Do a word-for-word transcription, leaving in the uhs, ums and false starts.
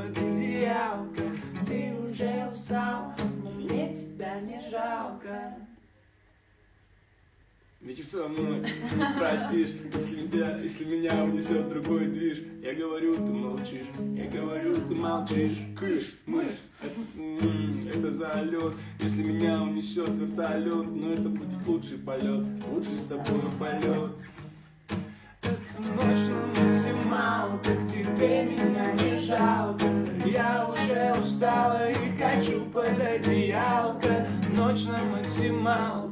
от одеялка. Ты уже устал, но мне тебя не жалко. Вечер со мной, простишь, если меня, если меня унесет другой движ. Я говорю, ты молчишь, я говорю, ты молчишь. Кыш, мышь, это, м-м, это залет. Если меня унесет вертолет, но это будет лучший полет, лучший с тобой полет. Это ночь на максималку, к тебе меня не жалко. Я уже устала и хочу под одеялко. Ночь на максималку.